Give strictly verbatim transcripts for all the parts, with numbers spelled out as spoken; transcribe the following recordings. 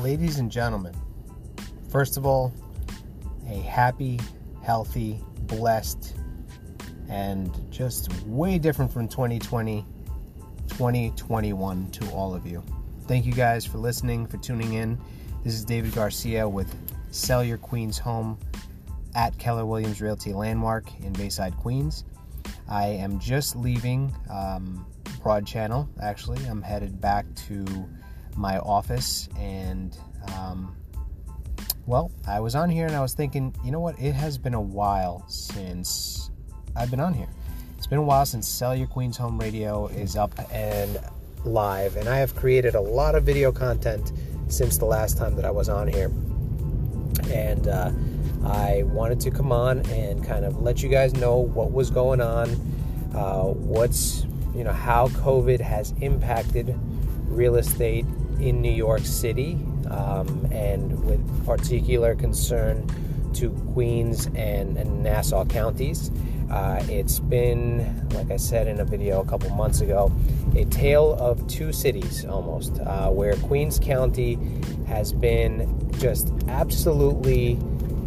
ladies and gentlemen, first of all, a happy, healthy, blessed, and just way different from twenty twenty, twenty twenty-one to all of you. Thank you guys for listening, for tuning in. This is David Garcia with Sell Your Queens Home at Keller Williams Realty Landmark in Bayside, Queens. I am just leaving um, Broad Channel, actually. I'm headed back to my office, and um, well, I was on here and I was thinking, you know what, it has been a while since I've been on here. It's been a while since Sell Your Queens Home Radio is up and live, and I have created a lot of video content since the last time that I was on here, and uh, I wanted to come on and kind of let you guys know what was going on, uh, what's, you know, how COVID has impacted real estate in New York City, um, and with particular concern to Queens and, and Nassau counties. Uh, it's been, like I said in a video a couple months ago, a tale of two cities almost, uh, where Queens County has been just absolutely,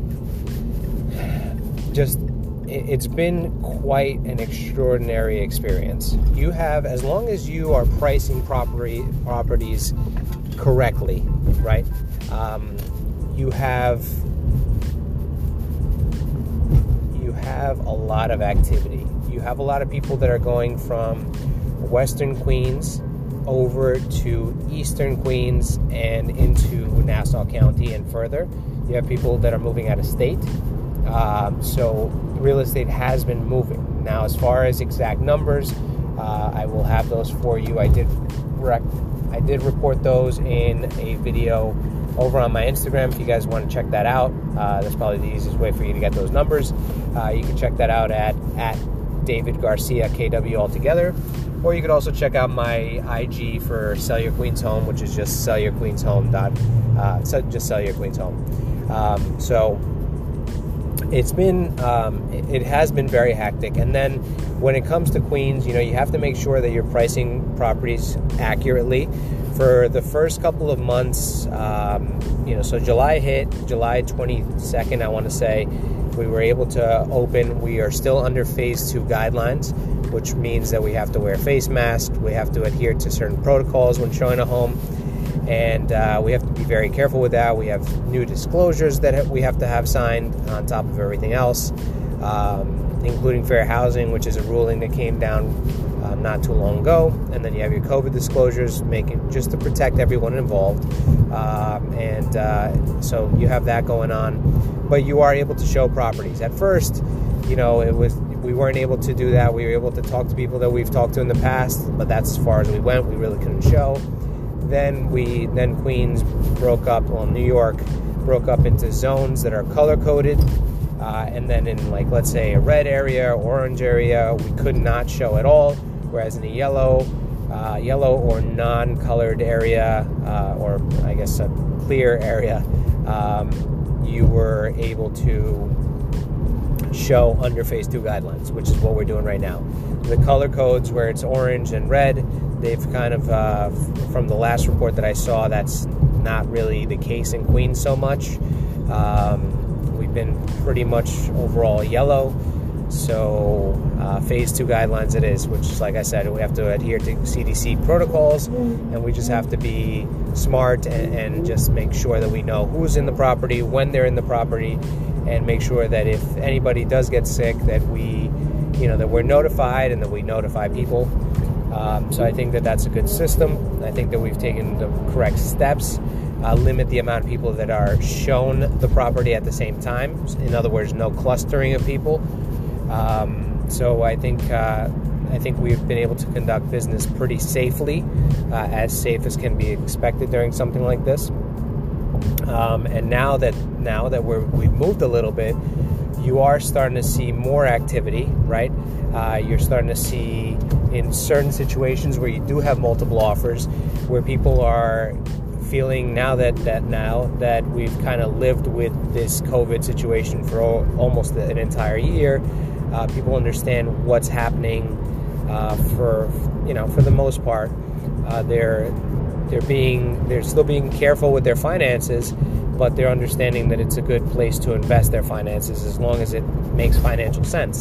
just, it's been quite an extraordinary experience. You have, as long as you are pricing property properties correctly, right? Um, you have you have a lot of activity. You have a lot of people that are going from Western Queens over to Eastern Queens and into Nassau County and further. You have people that are moving out of state. Um, so real estate has been moving. Now, as far as exact numbers, uh, I will have those for you. I did rec- I did report those in a video over on my Instagram. If you guys want to check that out, uh, that's probably the easiest way for you to get those numbers. Uh, you can check that out at, at David Garcia K W altogether. Or you could also check out my I G for Sell Your Queens Home, which is just sell your queens home dot uh, just Sell Your Queens Home. Um, so it's been um, it has been very hectic. And then when it comes to Queens, you know, you have to make sure that you're pricing properties accurately. For the first couple of months, um, you know, so July hit, July twenty-second, I want to say, we were able to open. We are still under phase two guidelines, which means that we have to wear face masks, we have to adhere to certain protocols when showing a home, and uh, we have to be very careful with that. We have new disclosures that we have to have signed on top of everything else, um, including fair housing, which is a ruling that came down uh, not too long ago. And then you have your COVID disclosures, making just to protect everyone involved, um, and uh, so you have that going on. But you are able to show properties. At first, you know, it was we weren't able to do that. We were able to talk to people that we've talked to in the past, but that's as far as we went. We really couldn't show. Then we, then Queens broke up, well, New York broke up into zones that are color-coded, uh, and then in, like, let's say a red area, orange area, we could not show at all, whereas in a yellow, uh, yellow or non-colored area, uh, or I guess a clear area, um, you were able to show under phase two guidelines, which is what we're doing right now. The color codes where it's orange and red, they've kind of, uh, from the last report that I saw, that's not really the case in Queens so much. Um, we've been pretty much overall yellow. So uh, phase two guidelines it is, which is, like I said, we have to adhere to C D C protocols, and we just have to be smart and, and just make sure that we know who's in the property, when they're in the property, and make sure that if anybody does get sick, that we, you know, that we're notified and that we notify people. Um, so I think that that's a good system. I think that we've taken the correct steps. Uh, limit the amount of people that are shown the property at the same time. In other words, no clustering of people. Um, so I think uh, I think we've been able to conduct business pretty safely, uh, as safe as can be expected during something like this. Um, and now that now that we're we've moved a little bit, you are starting to see more activity, right? Uh, you're starting to see in certain situations where you do have multiple offers, where people are feeling now that, that now that we've kind of lived with this COVID situation for all, almost an entire year, uh, people understand what's happening. Uh, for you know, for the most part, uh, they're they're being they're still being careful with their finances, but they're understanding that it's a good place to invest their finances as long as it makes financial sense.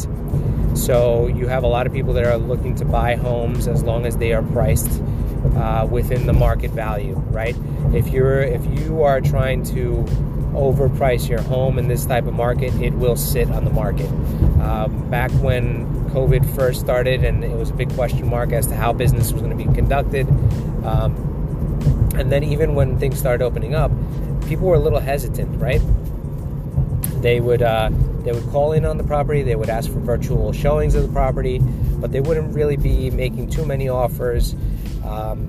So you have a lot of people that are looking to buy homes as long as they are priced uh, within the market value, right? If you're if you are trying to overprice your home in this type of market, it will sit on the market. Um, back when COVID first started, and it was a big question mark as to how business was going to be conducted, um, and then even when things started opening up, people were a little hesitant, right? They would uh, they would call in on the property, they would ask for virtual showings of the property, but they wouldn't really be making too many offers. Um,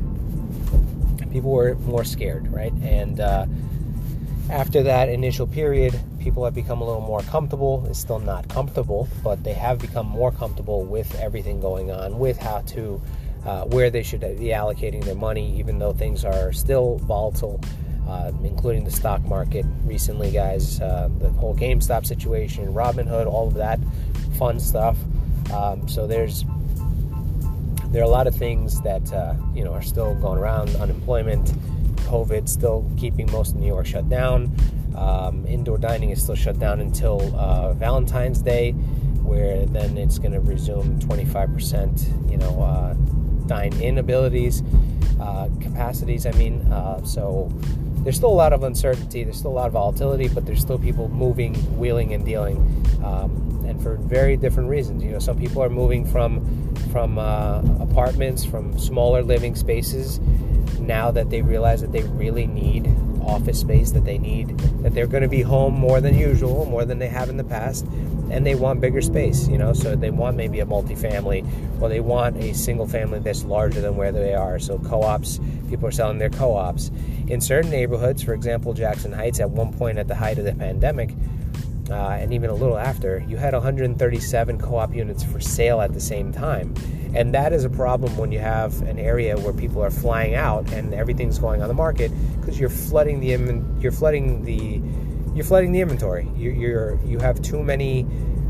people were more scared, right? And uh, after that initial period, people have become a little more comfortable. It's still not comfortable, but they have become more comfortable with everything going on, with how to, uh, where they should be allocating their money, even though things are still volatile, uh, including the stock market recently, guys, uh, the whole GameStop situation, Robinhood, all of that fun stuff. Um, so there's, there are a lot of things that, uh, you know, are still going around. Unemployment, COVID still keeping most of New York shut down. Um, indoor dining is still shut down until uh, Valentine's Day, where then it's going to resume twenty-five percent, you know, uh, dine-in abilities, uh, capacities, I mean. Uh, so there's still a lot of uncertainty. There's still a lot of volatility, but there's still people moving, wheeling, and dealing, um, and for very different reasons. You know, some people are moving from, from uh, apartments, from smaller living spaces, now that they realize that they really need office space, that they need, that they're going to be home more than usual, more than they have in the past, and they want bigger space, you know, so they want maybe a multifamily, or they want a single family that's larger than where they are. So co-ops, people are selling their co-ops. In certain neighborhoods, for example, Jackson Heights, at one point at the height of the pandemic, uh, and even a little after, you had one hundred thirty-seven co-op units for sale at the same time. And that is a problem when you have an area where people are flying out and everything's going on the market, because you're flooding the you're flooding the you're flooding the inventory. You, you're you have too many.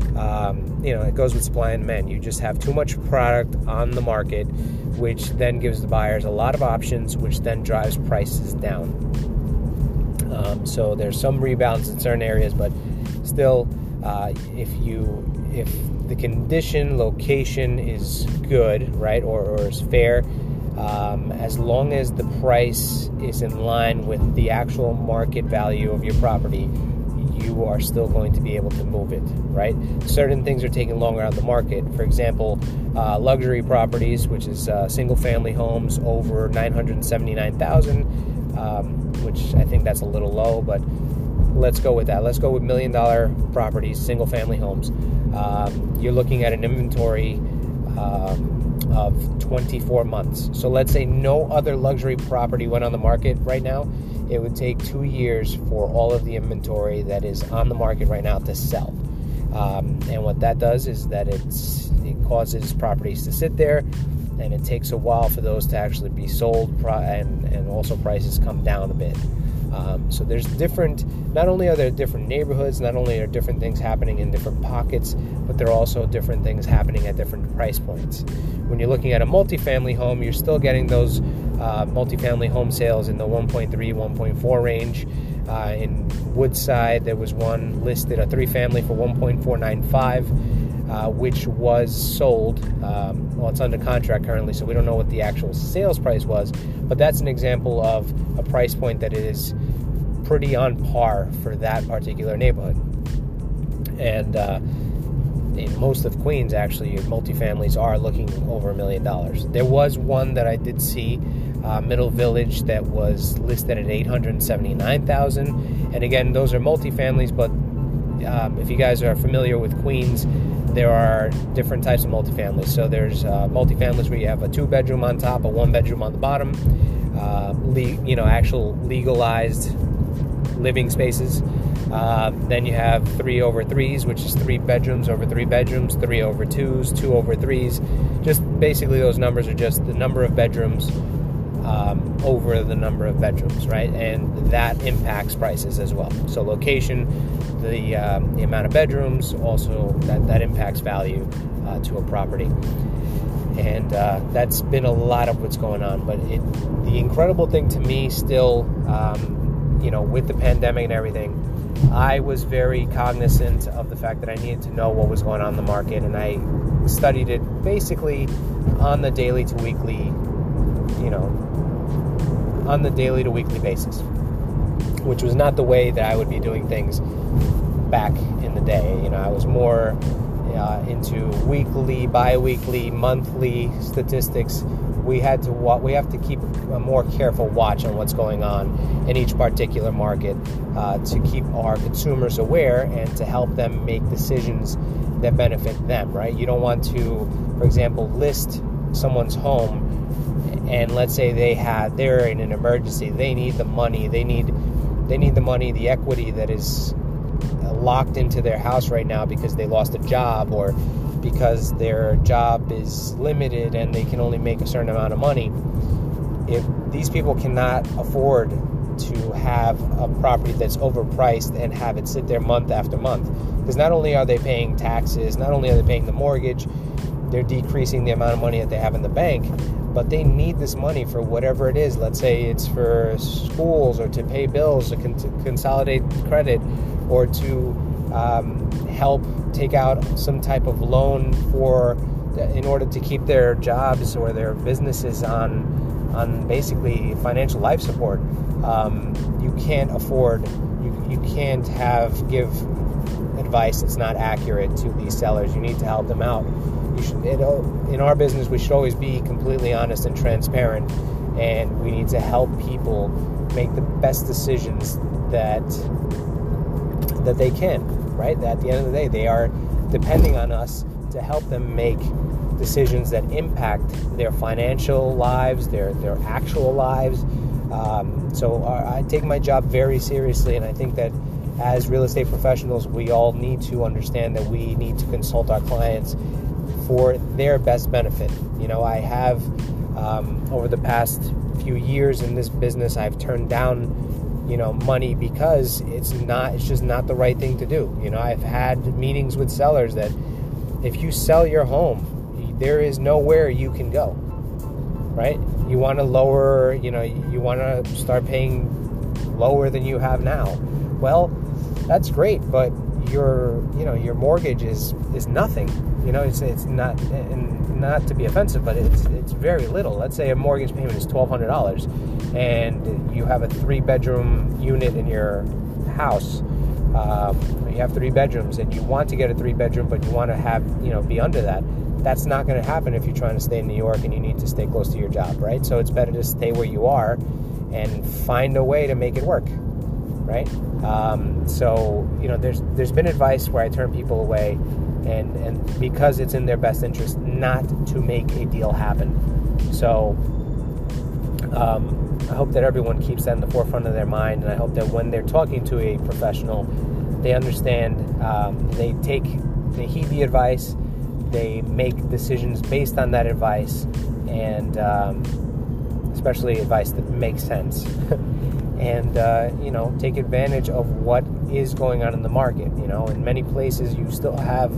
Um, you know, it goes with supply and demand. You just have too much product on the market, which then gives the buyers a lot of options, which then drives prices down. Um, so there's some rebounds in certain areas, but still, uh, if you if the condition, location is good, right, or, or is fair, um, as long as the price is in line with the actual market value of your property, you are still going to be able to move it, right? Certain things are taking longer on the market. For example, uh, luxury properties, which is uh, single-family homes over nine hundred seventy-nine thousand dollars, um, which I think that's a little low, but let's go with that. Let's go with million-dollar properties, single-family homes. Um, you're looking at an inventory um, of twenty-four months. So let's say no other luxury property went on the market right now. It would take two years for all of the inventory that is on the market right now to sell. Um, and what that does is that it's, it causes properties to sit there, and it takes a while for those to actually be sold, and, and also prices come down a bit. Um, so there's different, not only are there different neighborhoods, not only are different things happening in different pockets, but there are also different things happening at different price points. When you're looking at a multifamily home, you're still getting those uh, multifamily home sales in the one point three, one point four range. Uh, in Woodside, there was one listed, a three-family, for one point four nine five, uh, which was sold. Um, well, it's under contract currently, so we don't know what the actual sales price was, but that's an example of a price point that is pretty on par for that particular neighborhood. And uh, in most of Queens, actually, multifamilies are looking over a million dollars. There was one that I did see, uh, Middle Village, that was listed at eight hundred seventy-nine thousand dollars. And again, those are multifamilies, but um, if you guys are familiar with Queens, there are different types of multifamilies. So there's uh, multifamilies where you have a two-bedroom on top, a one-bedroom on the bottom, uh, le- you know, actual legalized living spaces. Uh, then you have three over threes, which is three bedrooms over three bedrooms, three over twos, two over threes. Just basically those numbers are just the number of bedrooms um, over the number of bedrooms, right? And that impacts prices as well. So location, the um, the amount of bedrooms, also that, that impacts value uh, to a property. And uh, that's been a lot of what's going on. But it, the incredible thing to me still, um, you know, with the pandemic and everything, I was very cognizant of the fact that I needed to know what was going on in the market. And I studied it basically on the daily to weekly, you know, on the daily to weekly basis, which was not the way that I would be doing things back in the day. You know, I was more Uh, into weekly, bi-weekly, monthly statistics. We had to wa- we have to keep a more careful watch on what's going on in each particular market uh, to keep our consumers aware and to help them make decisions that benefit them, right? You don't want to, for example, list someone's home and let's say they had they're in an emergency, they need the money, they need they need the money, the equity that is locked into their house right now because they lost a job or because their job is limited and they can only make a certain amount of money. If these people cannot afford to have a property that's overpriced and have it sit there month after month, because not only are they paying taxes, not only are they paying the mortgage, they're decreasing the amount of money that they have in the bank, but they need this money for whatever it is. Let's say it's for schools or to pay bills or con- to consolidate credit, or to um, help take out some type of loan for, in order to keep their jobs or their businesses on, on basically financial life support. Um, you can't afford, you you can't have give advice that's not accurate to these sellers. You need to help them out. You should, in our business, we should always be completely honest and transparent, and we need to help people make the best decisions that. that they can, right? At the end of the day, they are depending on us to help them make decisions that impact their financial lives, their their actual lives. Um, so I take my job very seriously, and I think that as real estate professionals, we all need to understand that we need to consult our clients for their best benefit. You know, I have, um, over the past few years in this business, I've turned down you know, money because it's not, it's just not the right thing to do. You know, I've had meetings with sellers that if you sell your home, there is nowhere you can go, right? You want to lower, you know, you want to start paying lower than you have now. Well, that's great, but your, you know, your mortgage is, is nothing. You know, it's, it's not, and not to be offensive, but it's, it's very little. Let's say a mortgage payment is twelve hundred dollars. And you have a three-bedroom unit in your house. Um, you have three bedrooms, and you want to get a three-bedroom, but you want to have, you know, be under that. That's not going to happen if you're trying to stay in New York and you need to stay close to your job, right? So it's better to stay where you are and find a way to make it work, right? Um, so, you know, there's there's been advice where I turn people away, and and because it's in their best interest not to make a deal happen. So. Um, I hope that everyone keeps that in the forefront of their mind, and I hope that when they're talking to a professional, they understand, um, they take, they heed the advice, they make decisions based on that advice, and um, especially advice that makes sense, and uh, you know, take advantage of what is going on in the market. You know, in many places you still have,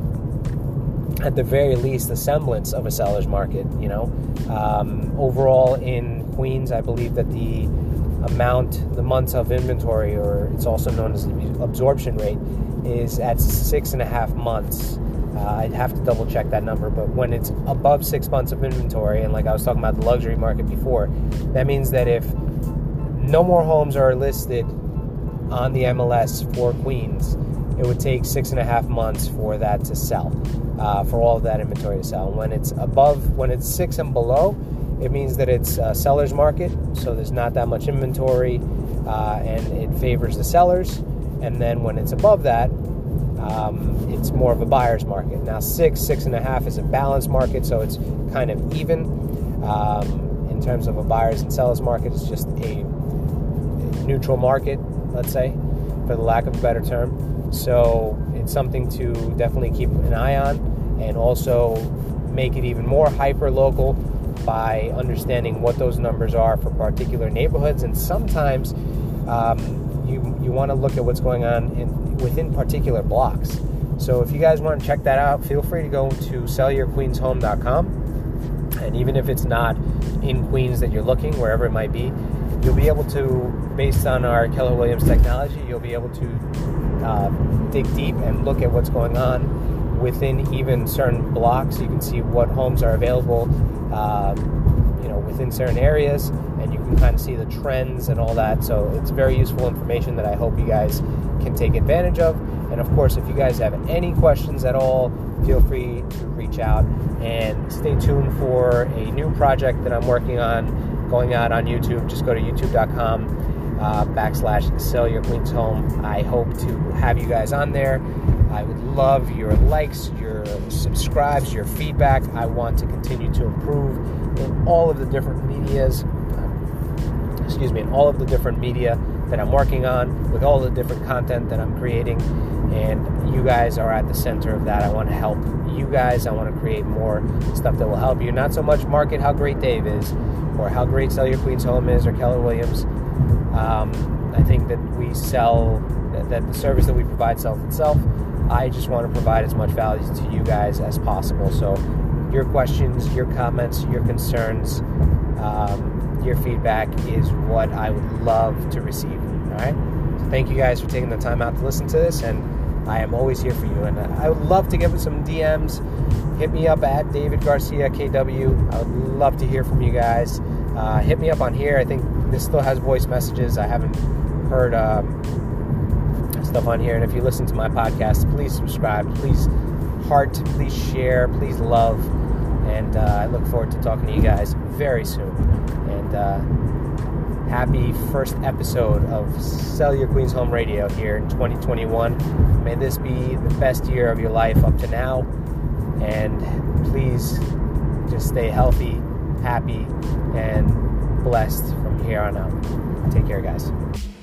at the very least, a semblance of a seller's market. You know, um, overall in Queens, I believe that the amount, the months of inventory, or it's also known as the absorption rate, is at six and a half months. Uh, I'd have to double check that number, but when it's above six months of inventory, and like I was talking about the luxury market before, that means that if no more homes are listed on the M L S for Queens, it would take six and a half months for that to sell, uh, for all of that inventory to sell. And when it's above, when it's six and below, it means that it's a seller's market, so there's not that much inventory, uh, and it favors the sellers. And then when it's above that, um, it's more of a buyer's market. Now, six, six and a half is a balanced market, so it's kind of even. Um, in terms of a buyer's and seller's market, it's just a neutral market, let's say, for the lack of a better term. So it's something to definitely keep an eye on, and also make it even more hyper-local by understanding what those numbers are for particular neighborhoods. And sometimes um, you you want to look at what's going on in, within particular blocks. So if you guys want to check that out, feel free to go to sell your queens home dot com. And even if it's not in Queens that you're looking, wherever it might be, you'll be able to, based on our Keller Williams technology, you'll be able to uh, dig deep and look at what's going on within even certain blocks. You can see what homes are available, uh, you know, within certain areas, and you can kind of see the trends and all that. So it's very useful information that I hope you guys can take advantage of. And of course, if you guys have any questions at all, feel free to reach out, and stay tuned for a new project that I'm working on going out on YouTube. Just go to youtube dot com uh, backslash sell your queens home. I hope to have you guys on there. I would love your likes, your subscribes, your feedback. I want to continue to improve in all of the different medias, uh, excuse me, in all of the different media that I'm working on, with all the different content that I'm creating. And you guys are at the center of that. I want to help you guys. I want to create more stuff that will help you. Not so much market how great Dave is, or how great Sell Your Queens Home is, or Keller Williams. Um, I think that we sell, that, that the service that we provide sells itself. I just want to provide as much value to you guys as possible. So your questions, your comments, your concerns, um, your feedback is what I would love to receive. All right? So thank you guys for taking the time out to listen to this, and I am always here for you. And I would love to give some D Ms. Hit me up at David Garcia K W. I would love to hear from you guys. Uh, hit me up on here. I think this still has voice messages. I haven't heard um, stuff on here. And if you listen to my podcast, please subscribe. Please heart. Please share. Please love. And uh, I look forward to talking to you guys very soon. And uh, happy first episode of Sell Your Queens Home Radio here in twenty twenty-one. May this be the best year of your life up to now. And please just stay healthy, happy, and blessed from here on out. Take care, guys.